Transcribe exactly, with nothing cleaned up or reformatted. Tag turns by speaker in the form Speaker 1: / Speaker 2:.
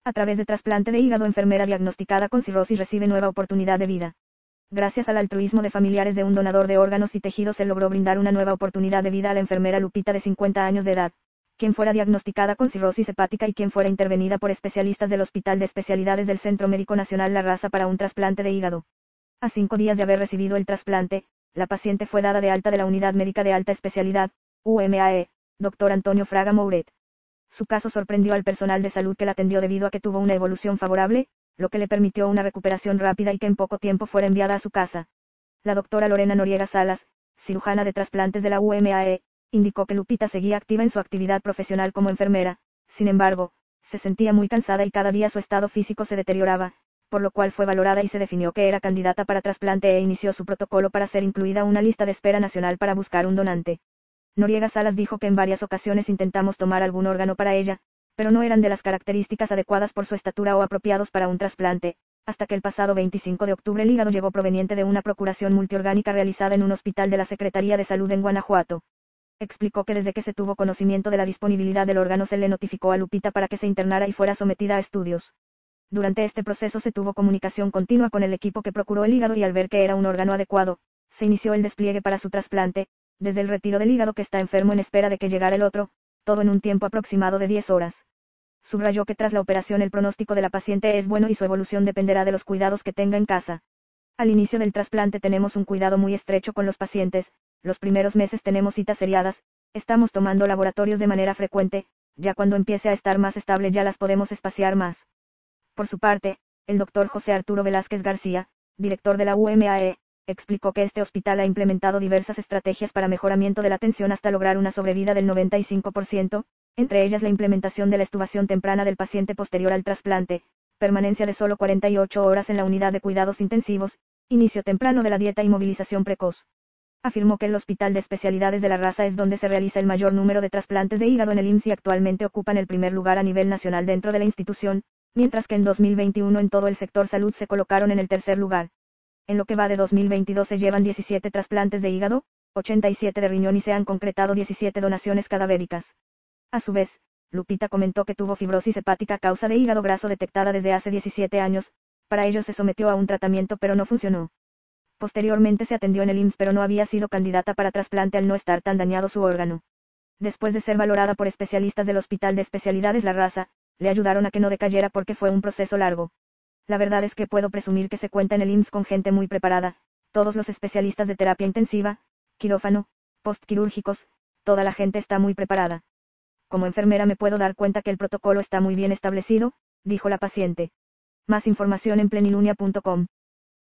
Speaker 1: A través de trasplante de hígado, enfermera diagnosticada con cirrosis recibe nueva oportunidad de vida. Gracias al altruismo de familiares de un donador de órganos y tejidos se logró brindar una nueva oportunidad de vida a la enfermera Lupita de cincuenta años de edad, quien fuera diagnosticada con cirrosis hepática y quien fuera intervenida por especialistas del Hospital de Especialidades del Centro Médico Nacional La Raza para un trasplante de hígado. A cinco días de haber recibido el trasplante, la paciente fue dada de alta de la Unidad Médica de Alta Especialidad, U M A E, doctor Antonio Fraga Mouret. Su caso sorprendió al personal de salud que la atendió debido a que tuvo una evolución favorable, lo que le permitió una recuperación rápida y que en poco tiempo fuera enviada a su casa. La doctora Lorena Noriega Salas, cirujana de trasplantes de la U M A E, indicó que Lupita seguía activa en su actividad profesional como enfermera. Sin embargo, se sentía muy cansada y cada día su estado físico se deterioraba, por lo cual fue valorada y se definió que era candidata para trasplante e inició su protocolo para ser incluida en una lista de espera nacional para buscar un donante. Noriega Salas dijo que en varias ocasiones intentamos tomar algún órgano para ella, pero no eran de las características adecuadas por su estatura o apropiados para un trasplante, hasta que el pasado veinticinco de octubre el hígado llegó proveniente de una procuración multiorgánica realizada en un hospital de la Secretaría de Salud en Guanajuato. Explicó que desde que se tuvo conocimiento de la disponibilidad del órgano se le notificó a Lupita para que se internara y fuera sometida a estudios. Durante este proceso se tuvo comunicación continua con el equipo que procuró el hígado y al ver que era un órgano adecuado, se inició el despliegue para su trasplante, desde el retiro del hígado que está enfermo en espera de que llegara el otro, todo en un tiempo aproximado de diez horas. Subrayó que tras la operación el pronóstico de la paciente es bueno y su evolución dependerá de los cuidados que tenga en casa. Al inicio del trasplante tenemos un cuidado muy estrecho con los pacientes, los primeros meses tenemos citas seriadas, estamos tomando laboratorios de manera frecuente, ya cuando empiece a estar más estable ya las podemos espaciar más. Por su parte, el doctor José Arturo Velázquez García, director de la U M A E, explicó que este hospital ha implementado diversas estrategias para mejoramiento de la atención hasta lograr una sobrevida del noventa y cinco por ciento, entre ellas la implementación de la extubación temprana del paciente posterior al trasplante, permanencia de solo cuarenta y ocho horas en la unidad de cuidados intensivos, inicio temprano de la dieta y movilización precoz. Afirmó que el Hospital de Especialidades de La Raza es donde se realiza el mayor número de trasplantes de hígado en el I M S S y actualmente ocupan el primer lugar a nivel nacional dentro de la institución, mientras que en dos mil veintiuno en todo el sector salud se colocaron en el tercer lugar. En lo que va de dos mil veintidós se llevan diecisiete trasplantes de hígado, ochenta y siete de riñón y se han concretado diecisiete donaciones cadavéricas. A su vez, Lupita comentó que tuvo fibrosis hepática a causa de hígado graso detectada desde hace diecisiete años, para ello se sometió a un tratamiento pero no funcionó. Posteriormente se atendió en el I M S S pero no había sido candidata para trasplante al no estar tan dañado su órgano. Después de ser valorada por especialistas del Hospital de Especialidades La Raza, le ayudaron a que no decayera porque fue un proceso largo. La verdad es que puedo presumir que se cuenta en el I M S S con gente muy preparada, todos los especialistas de terapia intensiva, quirófano, postquirúrgicos, toda la gente está muy preparada. Como enfermera me puedo dar cuenta que el protocolo está muy bien establecido, dijo la paciente. Más información en plenilunia punto com.